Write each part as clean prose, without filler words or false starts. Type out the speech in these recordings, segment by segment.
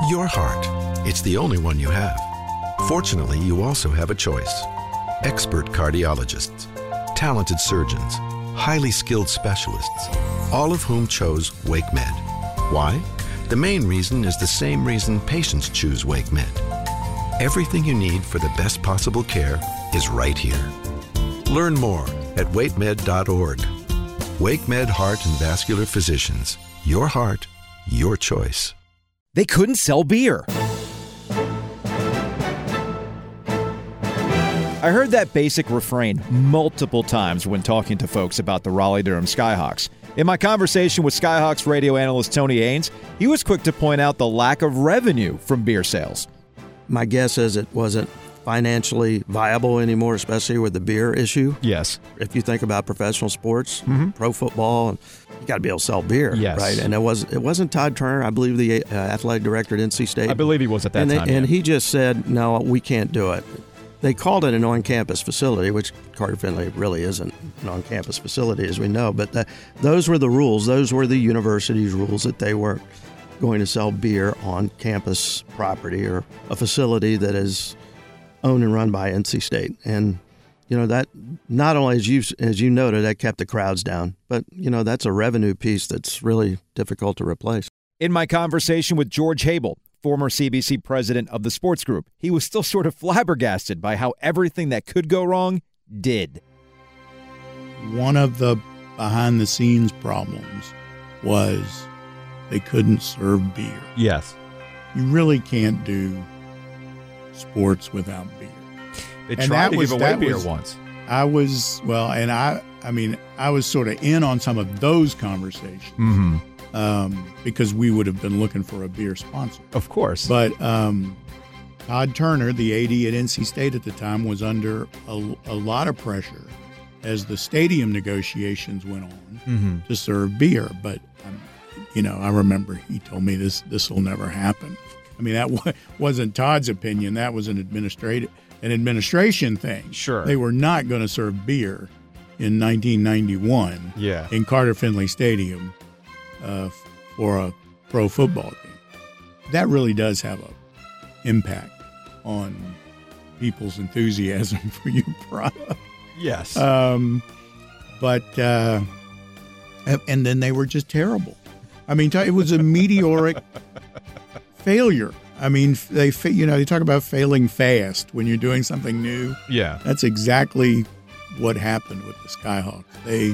Your heart. It's the only one you have. Fortunately, you also have a choice. Expert cardiologists, talented surgeons, highly skilled specialists, all of whom chose WakeMed. Why? The main reason is the same reason patients choose WakeMed. Everything you need for the best possible care is right here. Learn more at wakemed.org. WakeMed Heart and Vascular Physicians. Your heart, your choice. They couldn't sell beer. I heard that basic refrain multiple times when talking to folks about the Raleigh-Durham Skyhawks. In my conversation with Skyhawks radio analyst Tony Ains, he was quick to point out the lack of revenue from beer sales. My guess is it wasn't financially viable anymore, especially with the beer issue. Yes. If you think about professional sports, pro football, you got to be able to sell beer, yes. right? And it wasn't Todd Turner, I believe, the athletic director at NC State. I believe he was at that time. And he just said, no, we can't do it. They called it an on-campus facility, which Carter Finley really isn't an on-campus facility, as we know. But those were the rules. Those were the university's rules, that they weren't going to sell beer on campus property or a facility that is owned and run by NC State. And, you know, that not only, as you noted, that kept the crowds down, but, you know, that's a revenue piece that's really difficult to replace. In my conversation with George Habel, former CBC president of the sports group, he was still sort of flabbergasted by how everything that could go wrong did. One of the behind-the-scenes problems was they couldn't serve beer. Yes. You really can't do sports without beer. They tried to give away beer once. I was sort of in on some of those conversations. Because we would have been looking for a beer sponsor. Of course. But Todd Turner, the AD at NC State at the time, was under a lot of pressure as the stadium negotiations went on to serve beer. But, I remember he told me this will never happen. I mean, that wasn't Todd's opinion. That was an administration thing. Sure. They were not going to serve beer in 1991 in Carter Finley Stadium for a pro football game. That really does have an impact on people's enthusiasm for your product. Yes. And then they were just terrible. I mean, it was a meteoric failure. I mean, they talk about failing fast when you're doing something new. Yeah. That's exactly what happened with the Skyhawks.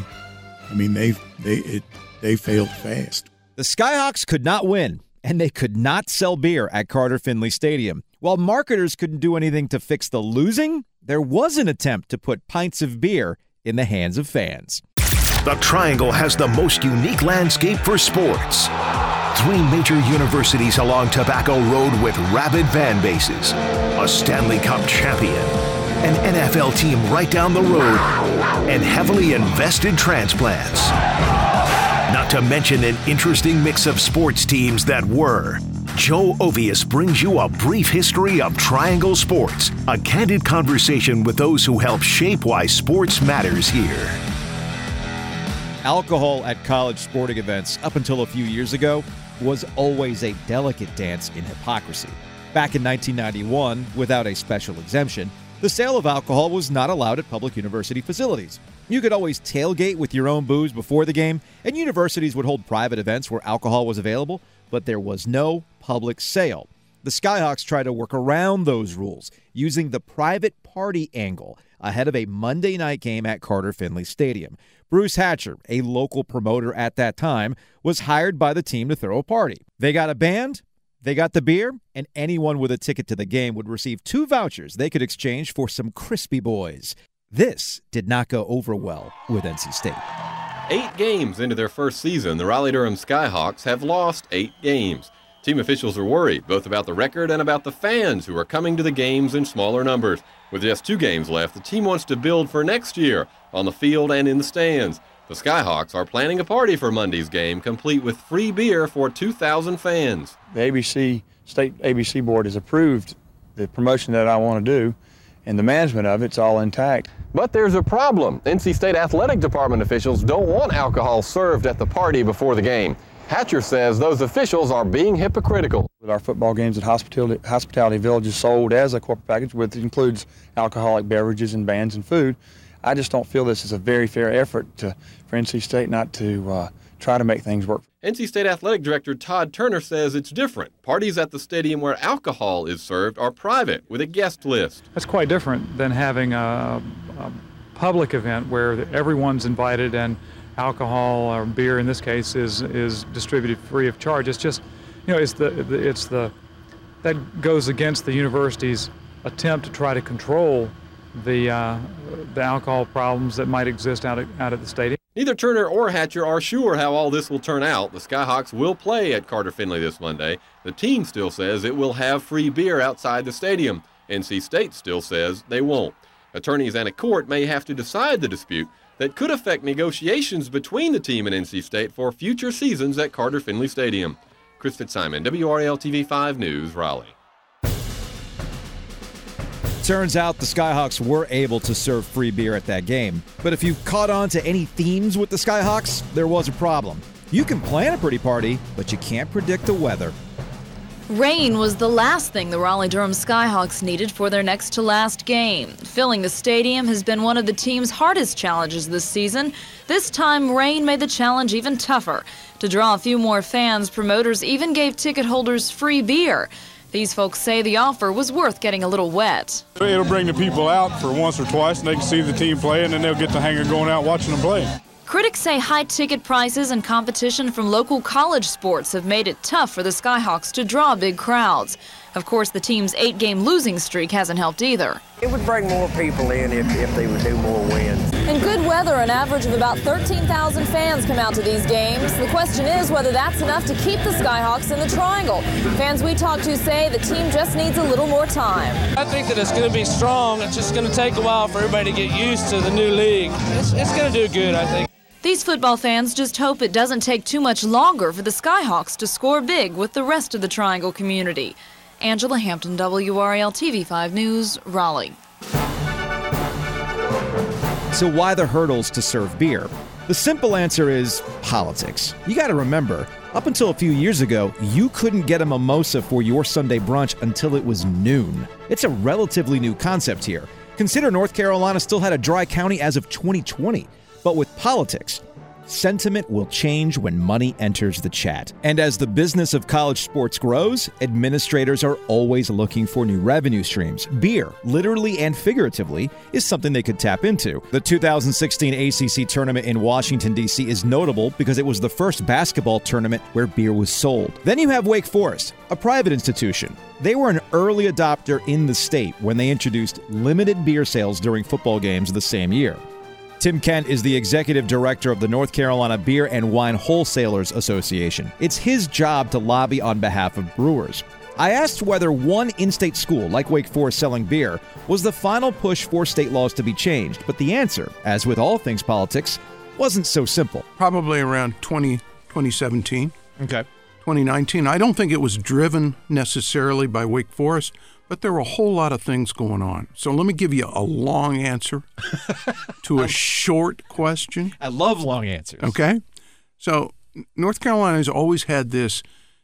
They failed fast. The Skyhawks could not win, and they could not sell beer at Carter Finley Stadium. While marketers couldn't do anything to fix the losing, there was an attempt to put pints of beer in the hands of fans. The Triangle has the most unique landscape for sports. 3 major universities along Tobacco Road with rabid fan bases, a Stanley Cup champion, an NFL team right down the road, and heavily invested transplants. Not to mention an interesting mix of sports teams that were. Joe Ovius brings you a brief history of Triangle sports, a candid conversation with those who help shape why sports matters here. Alcohol at college sporting events, up until a few years ago, was always a delicate dance in hypocrisy. Back in 1991, without a special exemption, the sale of alcohol was not allowed at public university facilities. You could always tailgate with your own booze before the game, and universities would hold private events where alcohol was available, but there was no public sale. The Skyhawks tried to work around those rules using the private party angle ahead of a Monday night game at Carter Finley Stadium. Bruce Hatcher, a local promoter at that time, was hired by the team to throw a party. They got a band, they got the beer, and anyone with a ticket to the game would receive 2 vouchers they could exchange for some crispy boys. This did not go over well with NC State. 8 games into their first season, the Raleigh-Durham Skyhawks have lost 8 games. Team officials are worried, both about the record and about the fans who are coming to the games in smaller numbers. With just 2 games left, the team wants to build for next year, on the field and in the stands. The Skyhawks are planning a party for Monday's game, complete with free beer for 2,000 fans. The state ABC board has approved the promotion that I want to do, and the management of it's all intact. But there's a problem. NC State athletic department officials don't want alcohol served at the party before the game. Hatcher says those officials are being hypocritical. With our football games at Hospitality Village is sold as a corporate package, which includes alcoholic beverages and bands and food. I just don't feel this is a very fair effort for NC State not to try to make things work. NC State Athletic Director Todd Turner says it's different. Parties at the stadium where alcohol is served are private with a guest list. That's quite different than having a public event where everyone's invited and alcohol or beer in this case is distributed free of charge. It's just, that goes against the university's attempt to try to control the alcohol problems that might exist out at the stadium. Neither Turner or Hatcher are sure how all this will turn out. The Skyhawks will play at Carter Finley this Monday. The team still says it will have free beer outside the stadium. NC State still says they won't. Attorneys and a court may have to decide the dispute that could affect negotiations between the team and NC State for future seasons at Carter Finley Stadium. Chris Fitzsimon, WRAL-TV 5 News, Raleigh. Turns out the Skyhawks were able to serve free beer at that game. But if you caught on to any themes with the Skyhawks, there was a problem. You can plan a pretty party, but you can't predict the weather. Rain was the last thing the Raleigh-Durham Skyhawks needed for their next-to-last game. Filling the stadium has been one of the team's hardest challenges this season. This time, rain made the challenge even tougher. To draw a few more fans, promoters even gave ticket holders free beer. These folks say the offer was worth getting a little wet. It'll bring the people out for once or twice, and they can see the team play, and then they'll get the hanger going out watching them play. Critics say high ticket prices and competition from local college sports have made it tough for the Skyhawks to draw big crowds. Of course, the team's 8-game losing streak hasn't helped either. It would bring more people in if they would do more wins. In good weather, an average of about 13,000 fans come out to these games. The question is whether that's enough to keep the Skyhawks in the triangle. Fans we talked to say the team just needs a little more time. I think that it's going to be strong. It's just going to take a while for everybody to get used to the new league. It's going to do good, I think. These football fans just hope it doesn't take too much longer for the Skyhawks to score big with the rest of the Triangle community. Angela Hampton, WRAL-TV 5 News, Raleigh. So why the hurdles to serve beer? The simple answer is politics. You got to remember, up until a few years ago, you couldn't get a mimosa for your Sunday brunch until it was noon. It's a relatively new concept here. Consider North Carolina still had a dry county as of 2020. But with politics, sentiment will change when money enters the chat. And as the business of college sports grows, administrators are always looking for new revenue streams. Beer, literally and figuratively, is something they could tap into. The 2016 ACC tournament in Washington, D.C. is notable because it was the first basketball tournament where beer was sold. Then you have Wake Forest, a private institution. They were an early adopter in the state when they introduced limited beer sales during football games the same year. Tim Kent is the executive director of the North Carolina Beer and Wine Wholesalers Association. It's his job to lobby on behalf of brewers. I asked whether one in-state school, like Wake Forest selling beer, was the final push for state laws to be changed, but the answer, as with all things politics, wasn't so simple. Probably around 2017. Okay. 2019. I don't think it was driven necessarily by Wake Forest, but there were a whole lot of things going on. So let me give you a long answer to a short question. I love long answers. Okay? So North Carolina has always had this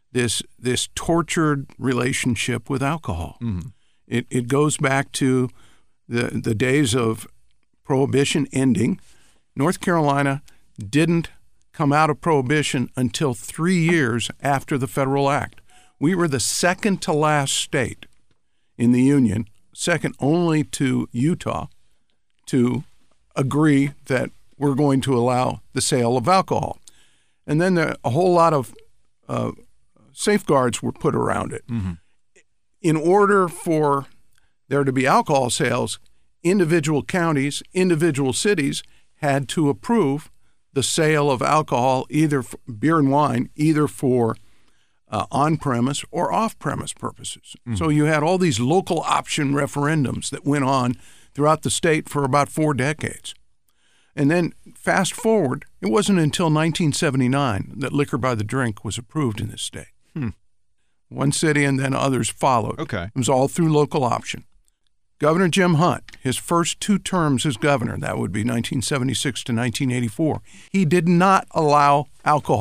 tortured relationship with alcohol. Mm-hmm. It goes back to the days of Prohibition ending. North Carolina didn't come out of Prohibition until 3 years after the Federal Act. We were the second to last state in the Union, second only to Utah, to agree that we're going to allow the sale of alcohol. And then a whole lot of safeguards were put around it. Mm-hmm. In order for there to be alcohol sales, individual counties, individual cities had to approve the sale of alcohol, either for beer and wine, either for on-premise or off-premise purposes. Mm-hmm. So you had all these local option referendums that went on throughout the state for about 4 decades. And then fast forward, it wasn't until 1979 that liquor by the drink was approved in this state. One city and then others followed. Okay. It was all through local option. Governor Jim Hunt, his first 2 terms as governor, that would be 1976 to 1984, he did not allow alcohol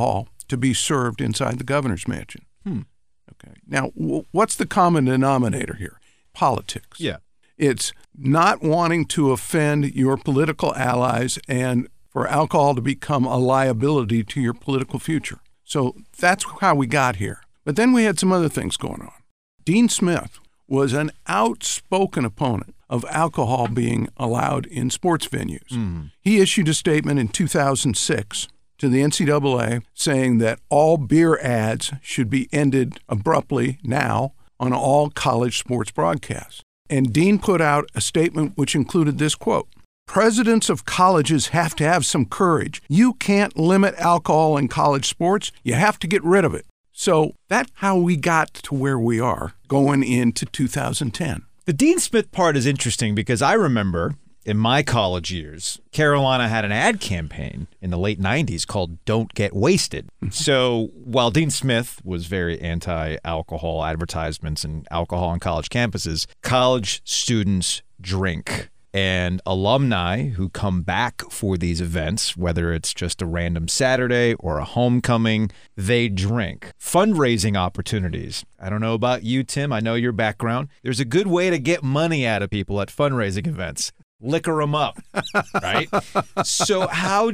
to be served inside the governor's mansion. Okay. Now, what's the common denominator here? Politics. Yeah. It's not wanting to offend your political allies and for alcohol to become a liability to your political future. So that's how we got here. But then we had some other things going on. Dean Smith was an outspoken opponent of alcohol being allowed in sports venues. He issued a statement in 2006 to the NCAA saying that all beer ads should be ended abruptly now on all college sports broadcasts. And Dean put out a statement which included this quote: "Presidents of colleges have to have some courage. You can't limit alcohol in college sports. You have to get rid of it." So that's how we got to where we are going into 2010. The Dean Smith part is interesting because I remember in my college years, Carolina had an ad campaign in the late 90s called Don't Get Wasted. So while Dean Smith was very anti-alcohol advertisements and alcohol on college campuses, college students drink. And alumni who come back for these events, whether it's just a random Saturday or a homecoming, they drink. Fundraising opportunities. I don't know about you, Tim. I know your background. There's a good way to get money out of people at fundraising events. Liquor them up, right? So how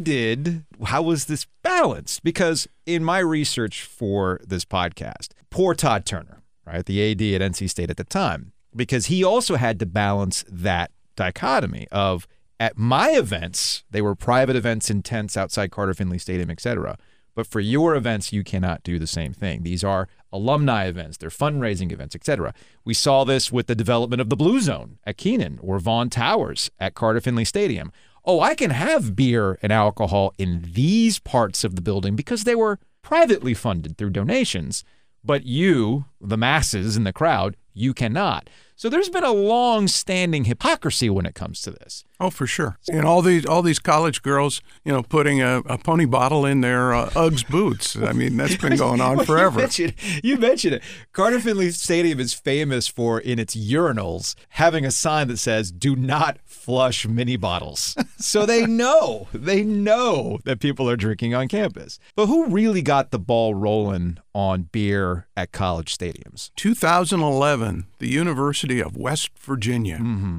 was this balanced? Because in my research for this podcast, poor Todd Turner, right, the AD at NC State at the time, because he also had to balance that dichotomy of, at my events, they were private events in tents outside Carter Finley Stadium, etc. But for your events, you cannot do the same thing. These are alumni events, they're fundraising events, etc. We saw this with the development of the Blue Zone at Keenan or Vaughn Towers at Carter Finley Stadium. Oh, I can have beer and alcohol in these parts of the building because they were privately funded through donations. But you, the masses in the crowd, you cannot. So there's been a long-standing hypocrisy when it comes to this. Oh, for sure. And all these college girls, putting a pony bottle in their Uggs boots. I mean, that's been going on forever. You mentioned it. Carter Finley Stadium is famous for, in its urinals, having a sign that says, "Do not flush mini bottles." So they know that people are drinking on campus. But who really got the ball rolling on beer at college stadiums? 2011, the University of West Virginia.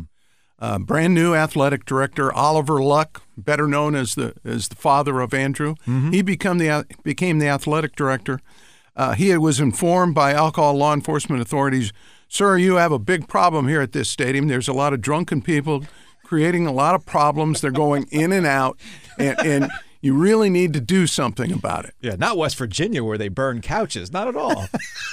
Brand new athletic director Oliver Luck, better known as the father of Andrew. He became the athletic director. He was informed by alcohol law enforcement authorities, "Sir, you have a big problem here at this stadium. There's a lot of drunken people creating a lot of problems. They're going in and out, and you really need to do something about it." Yeah, not West Virginia where they burn couches. Not at all.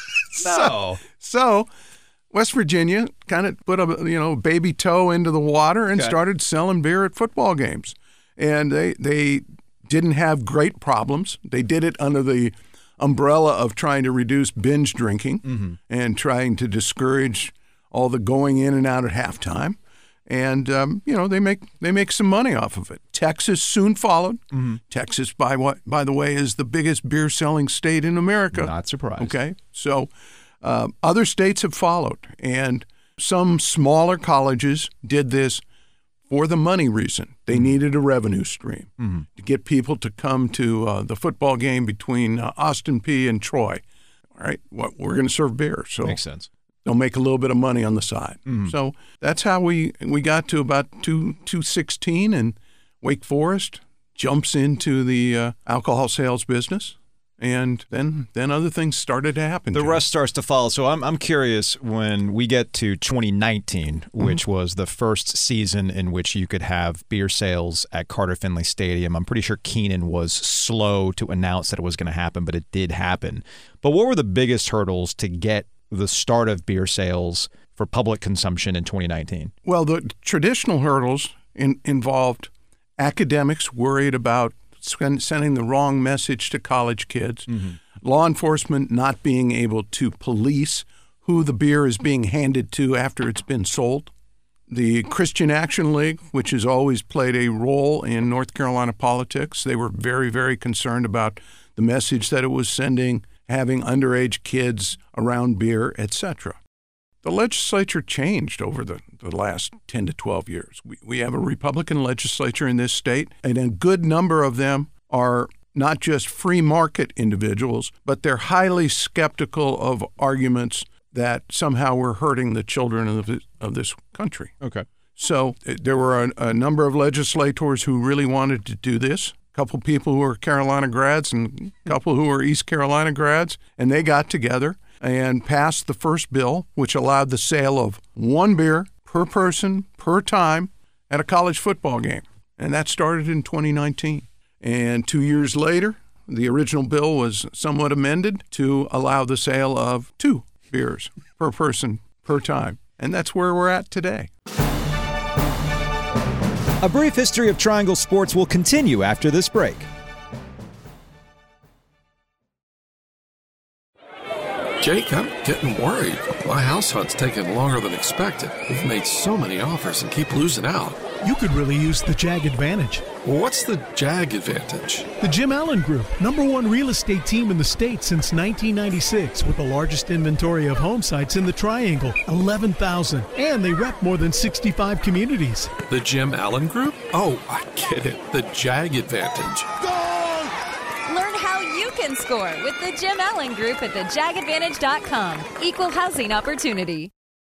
No. So West Virginia kind of put a baby toe into the water and started selling beer at football games. And they didn't have great problems. They did it under the umbrella of trying to reduce binge drinking and trying to discourage all the going in and out at halftime. And they make some money off of it. Texas soon followed. Texas, by the way, is the biggest beer selling state in America. Not surprised. Okay, so other states have followed, and some smaller colleges did this for the money reason. They needed a revenue stream to get people to come to the football game between Austin Peay and Troy. All right, we're going to serve beer, so makes sense. They'll make a little bit of money on the side. So that's how we got to about 216, and Wake Forest jumps into the alcohol sales business. And then other things started to happen. The rest starts to follow. So I'm curious, when we get to 2019, which was the first season in which you could have beer sales at Carter Finley Stadium. I'm pretty sure Keenan was slow to announce that it was going to happen, but it did happen. But what were the biggest hurdles to get the start of beer sales for public consumption in 2019? Well, the traditional hurdles involved academics worried about sending the wrong message to college kids, law enforcement not being able to police who the beer is being handed to after it's been sold, the Christian Action League, which has always played a role in North Carolina politics. They were very, very concerned about the message that it was sending, having underage kids around beer, etc. The legislature changed over the last 10 to 12 years. We have a Republican legislature in this state, and a good number of them are not just free market individuals, but they're highly skeptical of arguments that somehow we're hurting the children of this country. Okay. So there were a number of legislators who really wanted to do this. A couple people who were Carolina grads and a couple who were East Carolina grads, and they got together and passed the first bill, which allowed the sale of one beer per person, per time at a college football game. And that started in 2019. And 2 years later, the original bill was somewhat amended to allow the sale of 2 beers per person, per time. And that's where we're at today. A brief history of Triangle sports will continue after this break. Jake, I'm getting worried. My house hunt's taking longer than expected. We've made so many offers and keep losing out. You could really use the JAG Advantage. Well, what's the JAG Advantage? The Jim Allen Group, #1 real estate team in the state since 1996, with the largest inventory of home sites in the Triangle, 11,000, and they rep more than 65 communities. The Jim Allen Group? Oh, I get it. The JAG Advantage. Learn how you can score with the Jim Allen Group at thejagadvantage.com. Equal housing opportunity.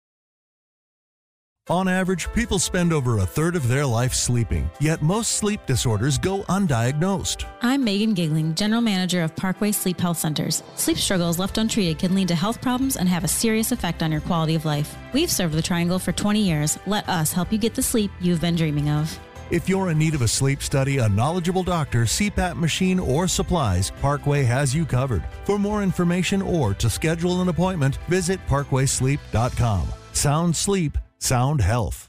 On average, people spend over a third of their life sleeping, yet most sleep disorders go undiagnosed. I'm Megan Gigling, General Manager of Parkway Sleep Health Centers. Sleep struggles left untreated can lead to health problems and have a serious effect on your quality of life. We've served the Triangle for 20 years. Let us help you get the sleep you've been dreaming of. If you're in need of a sleep study, a knowledgeable doctor, CPAP machine, or supplies, Parkway has you covered. For more information or to schedule an appointment, visit parkwaysleep.com. Sound sleep, sound health.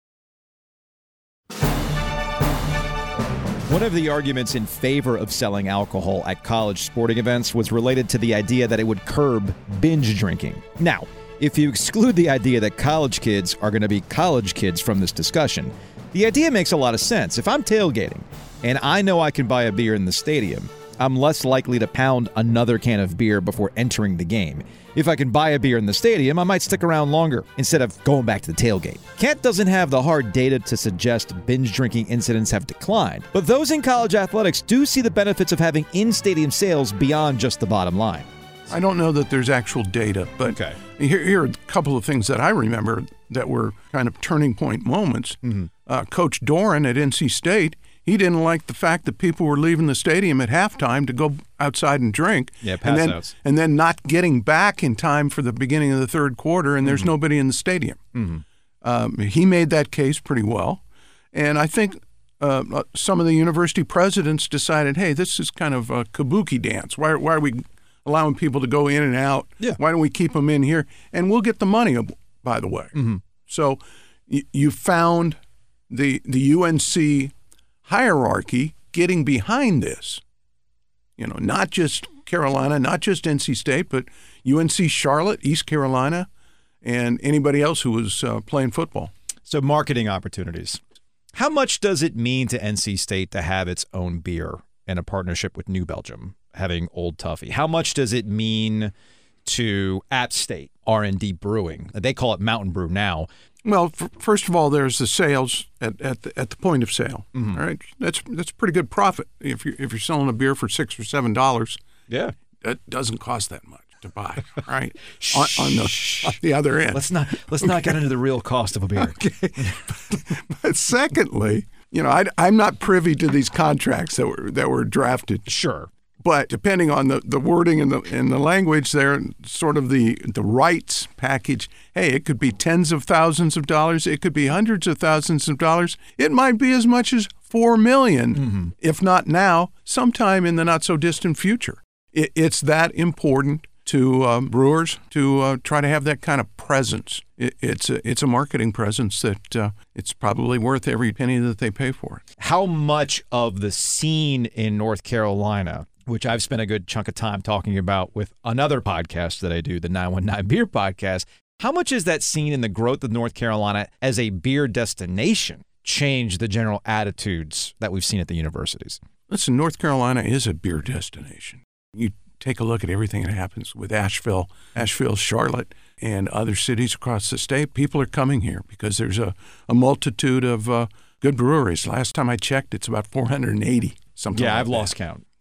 One of the arguments in favor of selling alcohol at college sporting events was related to the idea that it would curb binge drinking. Now, if you exclude the idea that college kids are going to be college kids from this discussion, the idea makes a lot of sense. If I'm tailgating and I know I can buy a beer in the stadium, I'm less likely to pound another can of beer before entering the game. If I can buy a beer in the stadium, I might stick around longer instead of going back to the tailgate. Kent doesn't have the hard data to suggest binge drinking incidents have declined, but those in college athletics do see the benefits of having in-stadium sales beyond just the bottom line. I don't know that there's actual data, but here are a couple of things that I remember that were kind of turning point moments. Coach Doran at NC State, he didn't like the fact that people were leaving the stadium at halftime to go outside and drink, pass-outs. and then not getting back in time for the beginning of the third quarter, and there's nobody in the stadium. He made that case pretty well, and I think some of the university presidents decided, hey, this is kind of a kabuki dance. Why are we allowing people to go in and out? Why don't we keep them in here? And we'll get the money, by the way. So you found the UNC hierarchy getting behind this. You know, not just Carolina, not just NC State, but UNC Charlotte, East Carolina, and anybody else who was playing football. So marketing opportunities. How much does it mean to NC State to have its own beer and a partnership with New Belgium, having Old Toffee? How much does it mean to App State, R&D Brewing? They call it Mountain Brew now. Well, first of all, there's the sales at the point of sale. All right, that's pretty good profit if you're selling a beer for $6 or $7. Yeah, that doesn't cost that much to buy. Right, on the other end. Let's not get into the real cost of a beer. Okay. But secondly, you know, I'm not privy to these contracts that were drafted. Sure. But depending on the wording and the language there, sort of the rights package, hey, it could be tens of thousands of dollars. It could be hundreds of thousands of dollars. It might be as much as $4 million, if not now, sometime in the not-so-distant future. It's that important to brewers to try to have that kind of presence. It's a marketing presence that it's probably worth every penny that they pay for it. How much of the scene in North Carolina, which I've spent a good chunk of time talking about with another podcast that I do, the 919 Beer Podcast, how much is that scene in the growth of North Carolina as a beer destination change the general attitudes that we've seen at the universities? Listen, North Carolina is a beer destination. You take a look at everything that happens with Asheville, Charlotte, and other cities across the state. People are coming here because there's a multitude of good breweries. Last time I checked, it's about 480. I've lost count.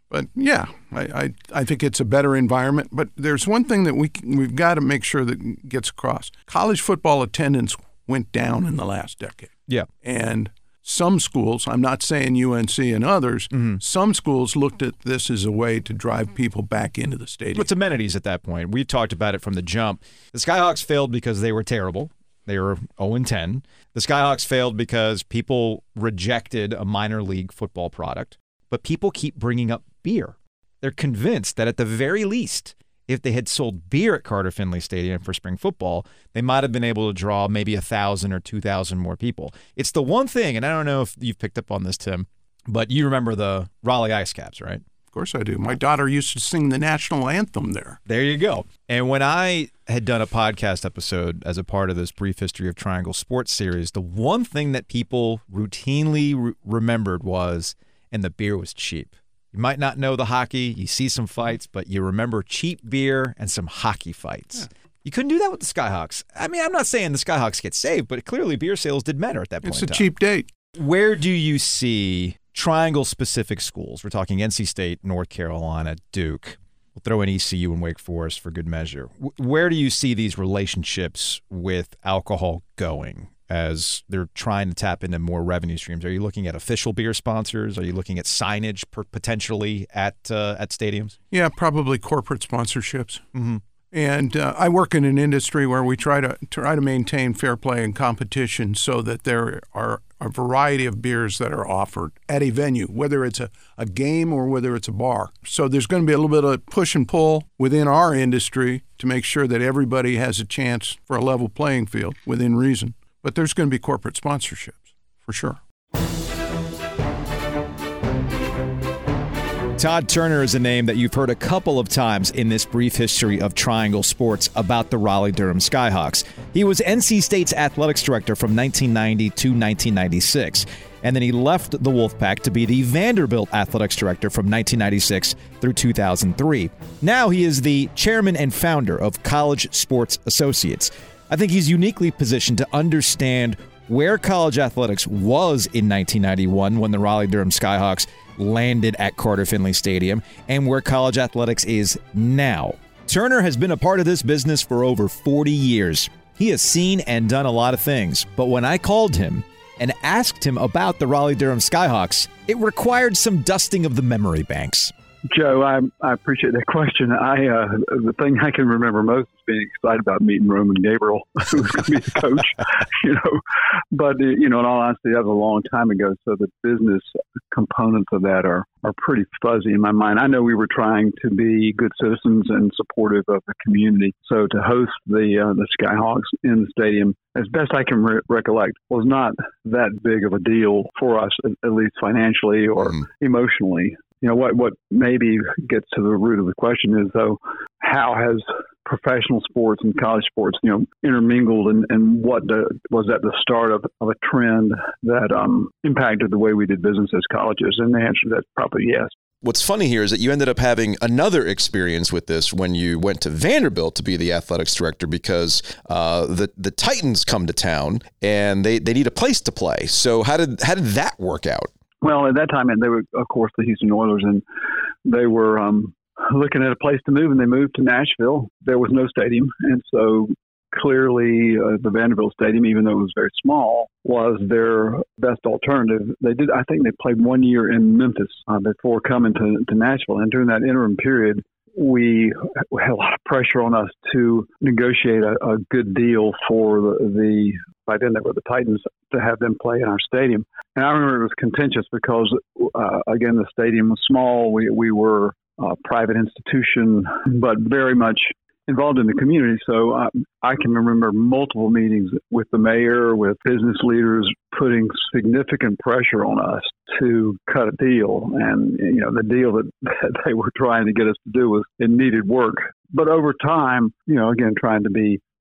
But yeah, I think it's a better environment. But there's one thing that we've got to make sure that gets across. College football attendance went down in the last decade. Yeah. And some schools, I'm not saying UNC and others, some schools looked at this as a way to drive people back into the stadium. What's amenities at that point? We've talked about it from the jump. The Skyhawks failed because they were terrible. They were 0-10. The Skyhawks failed because people rejected a minor league football product. But people keep bringing up beer. They're convinced that at the very least, if they had sold beer at Carter Finley Stadium for spring football, they might have been able to draw maybe 1,000 or 2,000 more people. It's the one thing, and I don't know if you've picked up on this, Tim, but you remember the Raleigh Ice Caps, right? Of course I do. My daughter used to sing the national anthem there. There you go. And when I had done a podcast episode as a part of this Brief History of Triangle Sports series, the one thing that people routinely remembered was, and the beer was cheap. You might not know the hockey, you see some fights, but you remember cheap beer and some hockey fights. Yeah. You couldn't do that with the Skyhawks. I mean, I'm not saying the Skyhawks get saved, but clearly beer sales did matter at that point. It's a cheap date. Where do you see Triangle-specific schools? We're talking NC State, North Carolina, Duke. We'll throw in ECU and Wake Forest for good measure. Where do you see these relationships with alcohol going as they're trying to tap into more revenue streams? Are you looking at official beer sponsors? Are you looking at signage potentially at stadiums? Yeah, probably corporate sponsorships. Mm-hmm. And I work in an industry where we try to maintain fair play and competition so that there are a variety of beers that are offered at a venue, whether it's a game or whether it's a bar. So there's going to be a little bit of push and pull within our industry to make sure that everybody has a chance for a level playing field within reason. But there's going to be corporate sponsorships, for sure. Todd Turner is a name that you've heard a couple of times in this brief history of Triangle Sports about the Raleigh-Durham Skyhawks. He was NC State's athletics director from 1990 to 1996, and then he left the Wolfpack to be the Vanderbilt athletics director from 1996 through 2003. Now he is the chairman and founder of College Sports Associates. I think he's uniquely positioned to understand where college athletics was in 1991 when the Raleigh-Durham Skyhawks landed at Carter Finley Stadium and where college athletics is now. Turner has been a part of this business for over 40 years. He has seen and done a lot of things, but when I called him and asked him about the Raleigh-Durham Skyhawks, it required some dusting of the memory banks. Joe, I appreciate that question. The thing I can remember most is being excited about meeting Roman Gabriel, who was going to be the coach. But in all honesty, that was a long time ago. So the business components of that are pretty fuzzy in my mind. I know we were trying to be good citizens and supportive of the community. So to host the Skyhawks in the stadium, as best I can recollect, was not that big of a deal for us, at least financially or emotionally. What maybe gets to the root of the question is, though, how has professional sports and college sports, intermingled, and what was at the start of a trend that impacted the way we did business as colleges? And the answer to that is probably yes. What's funny here is that you ended up having another experience with this when you went to Vanderbilt to be the athletics director, because the Titans come to town and they need a place to play. So how did that work out? Well, at that time, they were, of course, the Houston Oilers, and they were looking at a place to move, and they moved to Nashville. There was no stadium, and so clearly the Vanderbilt Stadium, even though it was very small, was their best alternative. I think they played 1 year in Memphis before coming to Nashville, and during that interim period, we had a lot of pressure on us to negotiate a good deal for the by then they were the Titans, to have them play in our stadium. And I remember it was contentious because, again, the stadium was small. We were a private institution, but very much involved in the community. So I can remember multiple meetings with the mayor, with business leaders, putting significant pressure on us to cut a deal. And, the deal that they were trying to get us to do it needed work. But over time, again, trying to be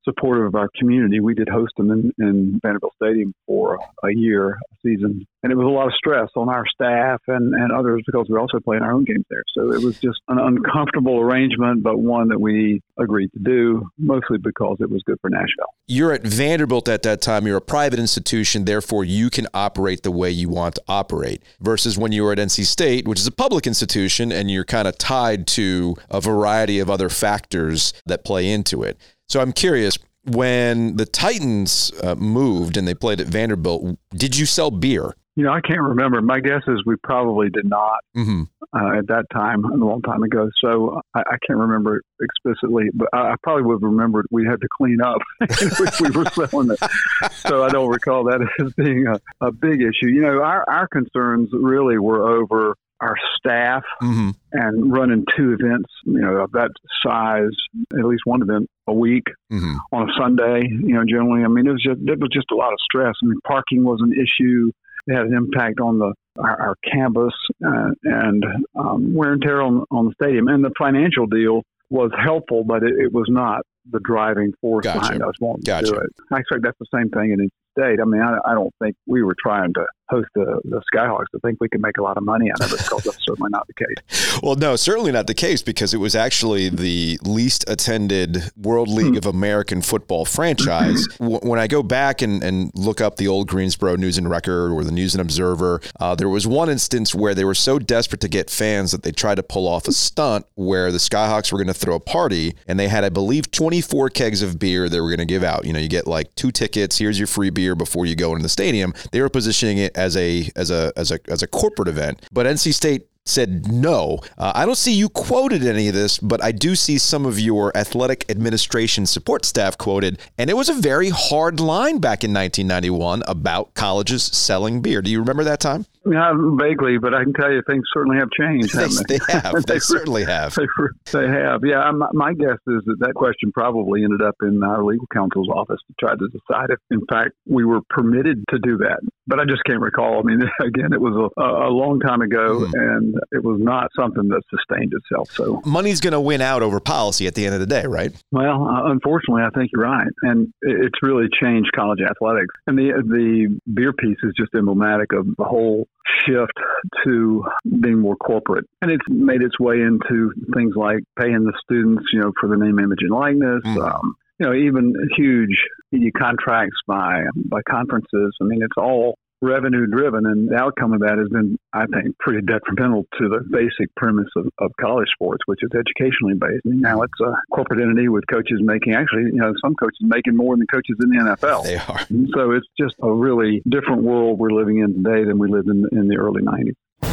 supportive of our community. We did host them in Vanderbilt Stadium for a season. And it was a lot of stress on our staff and others because we're also playing our own games there. So it was just an uncomfortable arrangement, but one that we agreed to do, mostly because it was good for Nashville. You're at Vanderbilt at that time. You're a private institution. Therefore, you can operate the way you want to operate versus when you were at NC State, which is a public institution, and you're kind of tied to a variety of other factors that play into it. So I'm curious, when the Titans moved and they played at Vanderbilt, did you sell beer? I can't remember. My guess is we probably did not at that time, a long time ago. So I can't remember explicitly, but I probably would have remembered we had to clean up if we were selling it. So I don't recall that as being a big issue. Our concerns really were over our staff and running 2 events, of that size, at least one event a week on a Sunday, generally. I mean, it was just a lot of stress. I mean, parking was an issue. It had an impact on our campus and wear and tear on the stadium. And the financial deal was helpful, but it was not the driving force behind us wanting to do it. I expect that's the same thing in NC State. I mean, I don't think we were trying to host the Skyhawks to think we could make a lot of money out of it, because that's certainly not the case. Well, no, certainly not the case, because it was actually the least attended World League of American Football franchise. When I go back and look up the old Greensboro News and Record or the News and Observer, there was one instance where they were so desperate to get fans that they tried to pull off a stunt where the Skyhawks were going to throw a party, and they had, I believe, 24 kegs of beer they were going to give out. You get like 2 tickets. Here's your free beer before you go into the stadium. They were positioning it as a corporate event, but NC State said no. I don't see you quoted any of this, but I do see some of your athletic administration support staff quoted, and it was a very hard line back in 1991 about colleges selling beer. Do you remember that time? Yeah, vaguely, but I can tell you things certainly have changed. They have. They certainly have. They have. Yeah, my guess is that question probably ended up in our legal counsel's office to try to decide if, in fact, we were permitted to do that. But I just can't recall. I mean, again, it was a long time ago, and it was not something that sustained itself. So money's going to win out over policy at the end of the day, right? Well, unfortunately, I think you're right. And it's really changed college athletics. And the beer piece is just emblematic of the whole shift to being more corporate. And it's made its way into things like paying the students, for the name, image, and likeness. Even huge media contracts by conferences. I mean, it's all revenue driven, and the outcome of that has been, I think, pretty detrimental to the basic premise of college sports, which is educationally based. And now it's a corporate entity with coaches making, some coaches making more than coaches in the NFL. They are. So it's just a really different world we're living in today than we lived in the early 90s.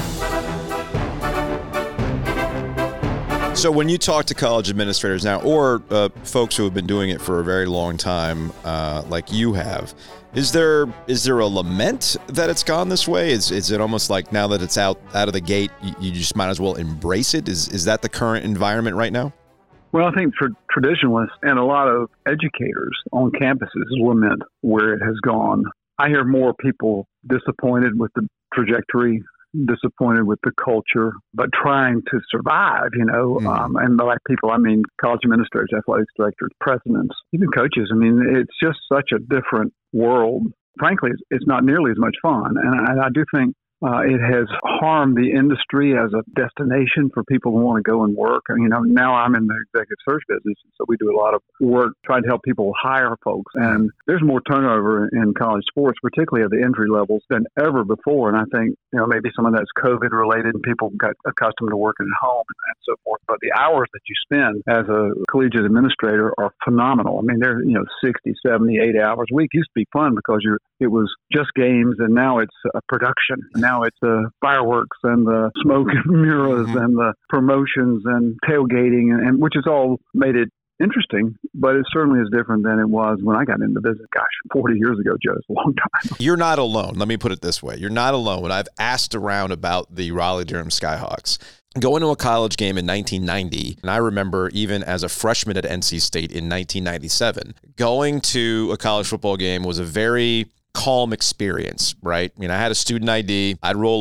So when you talk to college administrators now, or folks who have been doing it for a very long time, like you have, is there a lament that it's gone this way? Is it almost like now that it's out of the gate, you just might as well embrace it? Is that the current environment right now? Well, I think for traditionalists and a lot of educators on campuses lament where it has gone. I hear more people disappointed with the trajectory, disappointed with the culture, but trying to survive, and by people, I mean college administrators, athletics directors, presidents, even coaches. I mean, it's just such a different world. Frankly, it's not nearly as much fun. And I do think it has harmed the industry as a destination for people who want to go and work. Now I'm in the executive search business, so we do a lot of work trying to help people hire folks. And there's more turnover in college sports, particularly at the entry levels, than ever before. And I think, maybe some of that's COVID related and people got accustomed to working at home and so forth. But the hours that you spend as a collegiate administrator are phenomenal. I mean, they're, 60, 70, 80 hours a week. It used to be fun because it was just games, and now it's a production. Now it's the fireworks and the smoke and mirrors and the promotions and tailgating, and which has all made it interesting, but it certainly is different than it was when I got into business. Gosh, 40 years ago, Joe, it's a long time. You're not alone. Let me put it this way. You're not alone. When I've asked around about the Raleigh-Durham Skyhawks, going to a college game in 1990, and I remember even as a freshman at NC State in 1997, going to a college football game was a very calm experience, right? I had a student ID. I'd roll up.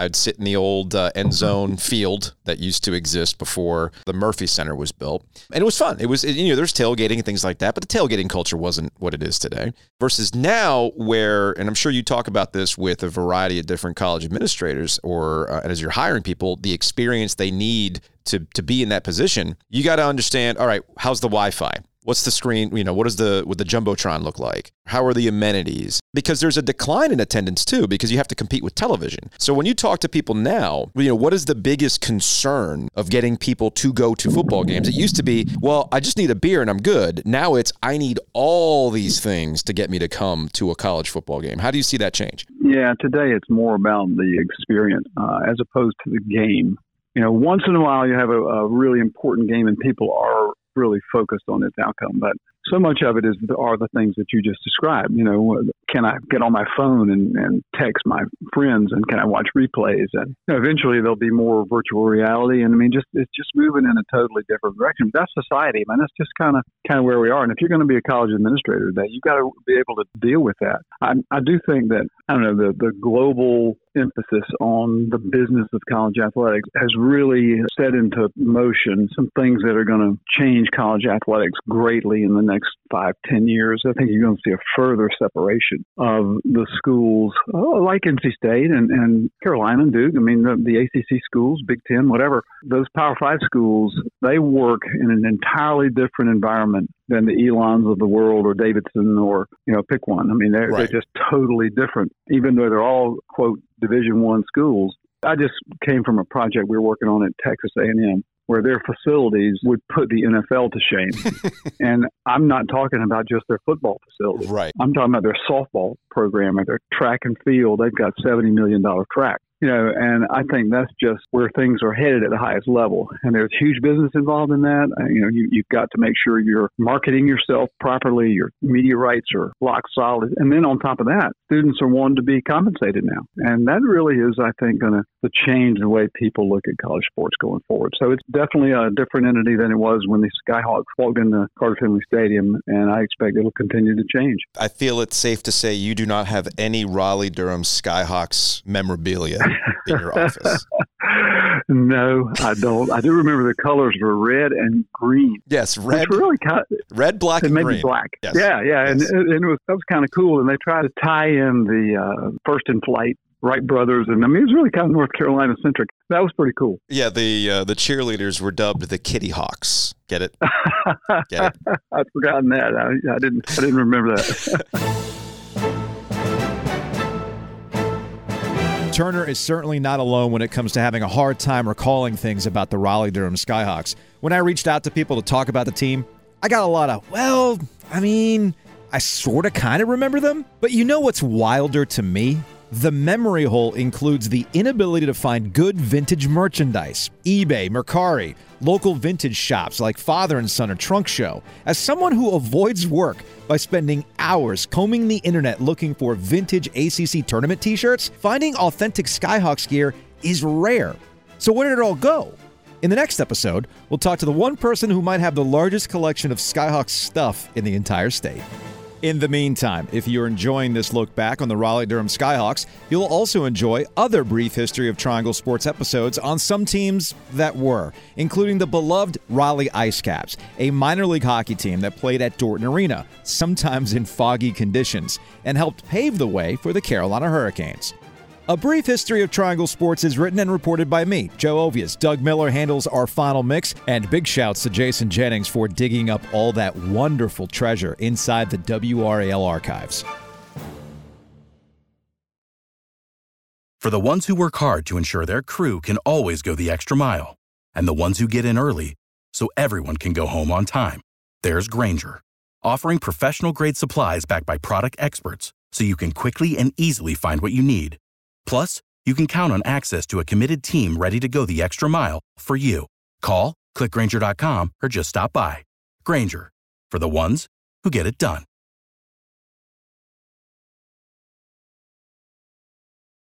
I'd sit in the old end zone field that used to exist before the Murphy Center was built. And it was fun. There's tailgating and things like that, but the tailgating culture wasn't what it is today. Versus now where, and I'm sure you talk about this with a variety of different college administrators and as you're hiring people, the experience they need to be in that position, you got to understand, all right, how's the Wi-Fi? What's the screen? What does the Jumbotron look like? How are the amenities? Because there's a decline in attendance too, because you have to compete with television. So when you talk to people now, what is the biggest concern of getting people to go to football games? It used to be, well, I just need a beer and I'm good. Now it's, I need all these things to get me to come to a college football game. How do you see that change? Yeah, today it's more about the experience as opposed to the game. Once in a while you have a really important game and people are really focused on its outcome. But so much of it are the things that you just described. Can I get on my phone and text my friends, and can I watch replays? And eventually there'll be more virtual reality. And it's just moving in a totally different direction. But that's society, man. That's just kind of where we are. And if you're going to be a college administrator today, you've got to be able to deal with that. I do think that, the global emphasis on the business of college athletics has really set into motion some things that are going to change college athletics greatly in the next 5-10 years. I think you're going to see a further separation of the schools like NC State and Carolina and Duke. The ACC schools, Big Ten, whatever, those Power 5 schools, they work in an entirely different environment than the Elons of the world or Davidson or, pick one. They're just totally different, even though they're all, quote, Division I schools. I just came from a project we were working on at Texas A&M where their facilities would put the NFL to shame. And I'm not talking about just their football facilities. Right. I'm talking about their softball program or their track and field. They've got $70 million track. And I think that's just where things are headed at the highest level. And there's huge business involved in that. You've got to make sure you're marketing yourself properly. Your media rights are lock solid. And then on top of that, students are wanting to be compensated now. And that really is, I think, going to change the way people look at college sports going forward. So it's definitely a different entity than it was when the Skyhawks walked into Carter-Finley Stadium. And I expect it'll continue to change. I feel it's safe to say you do not have any Raleigh-Durham Skyhawks memorabilia in your office. No, I don't. I do remember the colors were red and green. Yes, red, really red, black, and green. Black. Yes. Yeah. Yes. And that was kind of cool. And they tried to tie in the First in Flight Wright brothers, and it was really kind of North Carolina centric. That was pretty cool. Yeah, the cheerleaders were dubbed the Kitty Hawks. Get it? Get it? I'd forgotten that. I didn't remember that. Turner is certainly not alone when it comes to having a hard time recalling things about the Raleigh-Durham Skyhawks. When I reached out to people to talk about the team, I got a lot of, I sort of kind of remember them. But what's wilder to me? The memory hole includes the inability to find good vintage merchandise, eBay, Mercari, local vintage shops like Father & Son or Trunk Show. As someone who avoids work by spending hours combing the internet looking for vintage ACC tournament t-shirts, finding authentic Skyhawks gear is rare. So where did it all go? In the next episode, we'll talk to the one person who might have the largest collection of Skyhawks stuff in the entire state. In the meantime, if you're enjoying this look back on the Raleigh-Durham Skyhawks, you'll also enjoy other brief history of Triangle Sports episodes on some teams that were, including the beloved Raleigh Ice Caps, a minor league hockey team that played at Dorton Arena, sometimes in foggy conditions, and helped pave the way for the Carolina Hurricanes. A brief history of Triangle Sports is written and reported by me, Joe Ovias. Doug Miller handles our final mix, and big shouts to Jason Jennings for digging up all that wonderful treasure inside the WRAL archives. For the ones who work hard to ensure their crew can always go the extra mile, and the ones who get in early so everyone can go home on time, there's Grainger, offering professional-grade supplies backed by product experts so you can quickly and easily find what you need. Plus, you can count on access to a committed team ready to go the extra mile for you. Call, click Grainger.com, or just stop by. Grainger, for the ones who get it done.